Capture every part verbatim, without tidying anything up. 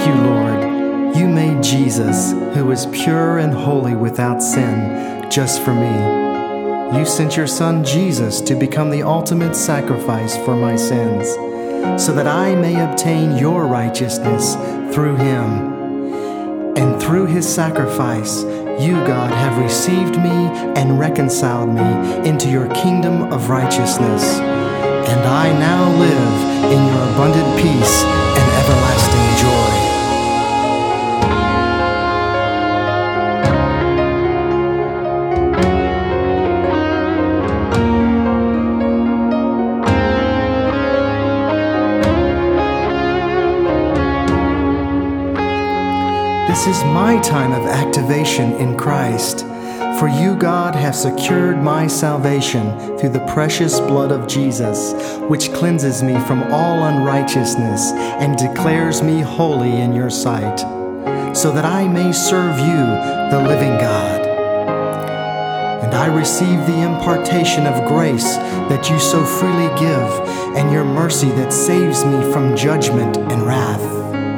Thank you, Lord. You made Jesus, who is pure and holy without sin, just for me. You sent your Son Jesus to become the ultimate sacrifice for my sins, so that I may obtain your righteousness through him. And through his sacrifice, you, God, have received me and reconciled me into your kingdom of righteousness. And I now live in your abundant peace and everlasting joy. This is my time of activation in Christ. For you, God, have secured my salvation through the precious blood of Jesus, which cleanses me from all unrighteousness and declares me holy in your sight, so that I may serve you, the living God. And I receive the impartation of grace that you so freely give, and your mercy that saves me from judgment and wrath.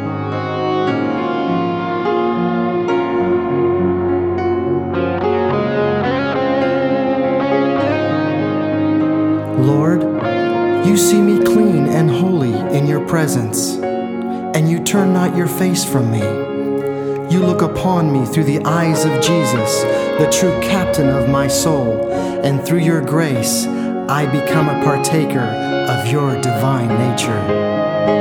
Lord, you see me clean and holy in your presence, and you turn not your face from me. You look upon me through the eyes of Jesus, the true captain of my soul, and through your grace, I become a partaker of your divine nature.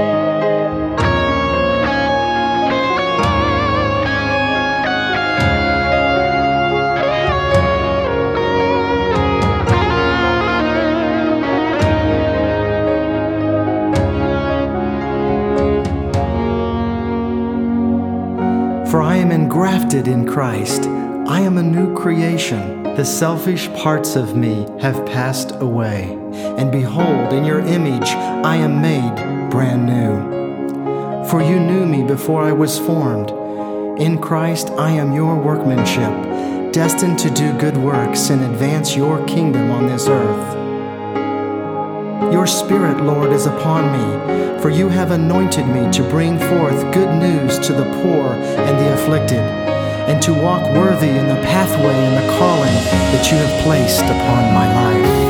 For I am engrafted in Christ. I am a new creation. The selfish parts of me have passed away. And behold, in your image I am made brand new. For you knew me before I was formed. In Christ I am your workmanship, destined to do good works and advance your kingdom on this earth. Your Spirit, Lord, is upon me, for you have anointed me to bring forth good news to the poor and the afflicted, and to walk worthy in the pathway and the calling that you have placed upon my life.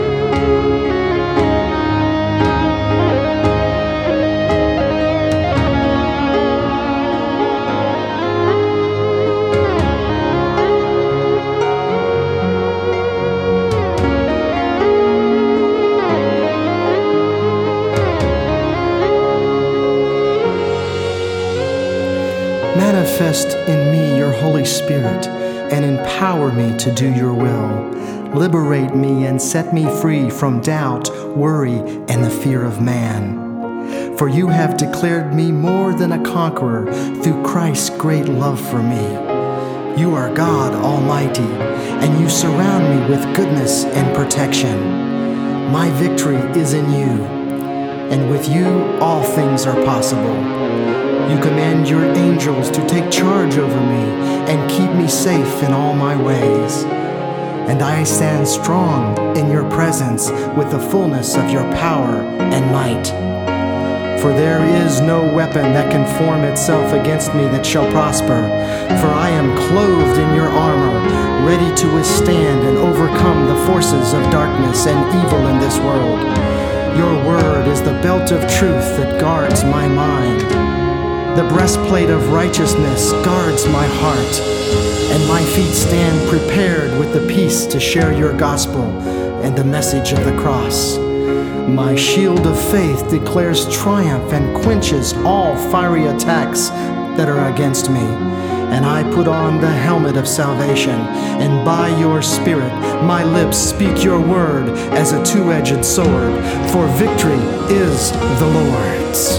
Manifest in me your Holy Spirit and empower me to do your will. Liberate me and set me free from doubt, worry, and the fear of man. For you have declared me more than a conqueror through Christ's great love for me. You are God Almighty, and you surround me with goodness and protection. My victory is in you, and with you all things are possible. You command your angels to take charge over me and keep me safe in all my ways. And I stand strong in your presence with the fullness of your power and might. For there is no weapon that can form itself against me that shall prosper. For I am clothed in your armor, ready to withstand and overcome the forces of darkness and evil in this world. Your word is the belt of truth that guards my mind. The breastplate of righteousness guards my heart, and my feet stand prepared with the peace to share your gospel and the message of the cross. My shield of faith declares triumph and quenches all fiery attacks that are against me. And I put on the helmet of salvation, and by your Spirit my lips speak your word as a two-edged sword, for victory is the Lord's.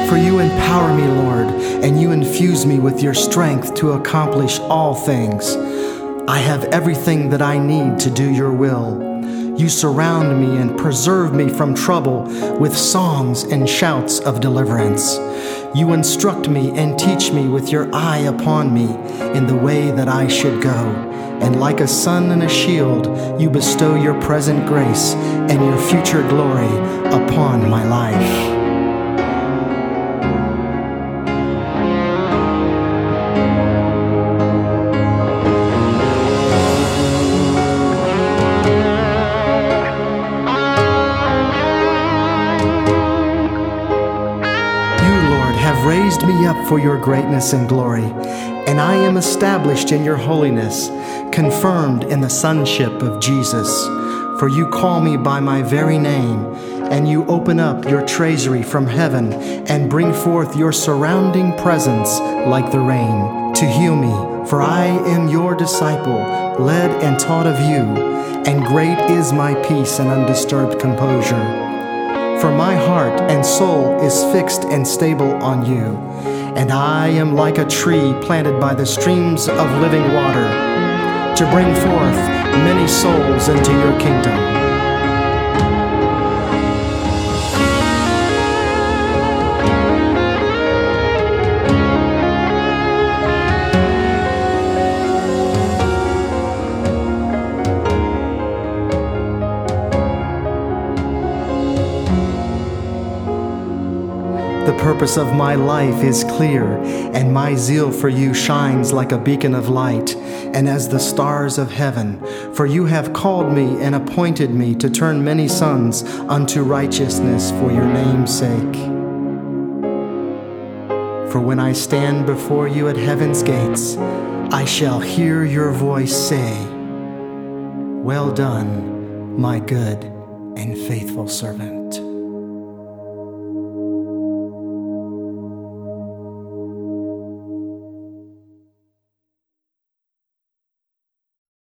For you empower me, Lord, and you infuse me with your strength to accomplish all things. I have everything that I need to do your will. You surround me and preserve me from trouble with songs and shouts of deliverance. You instruct me and teach me with your eye upon me in the way that I should go. And like a sun and a shield, you bestow your present grace and your future glory upon my life. Have raised me up for your greatness and glory, and I am established in your holiness, confirmed in the sonship of Jesus. For you call me by my very name, and you open up your treasury from heaven and bring forth your surrounding presence like the rain to heal me. For I am your disciple, led and taught of you, and great is my peace and undisturbed composure. For my heart and soul is fixed and stable on you, and I am like a tree planted by the streams of living water, to bring forth many souls into your kingdom. The purpose of my life is clear, and my zeal for you shines like a beacon of light, and as the stars of heaven. For you have called me and appointed me to turn many sons unto righteousness for your name's sake. For when I stand before you at heaven's gates, I shall hear your voice say, "Well done, my good and faithful servant."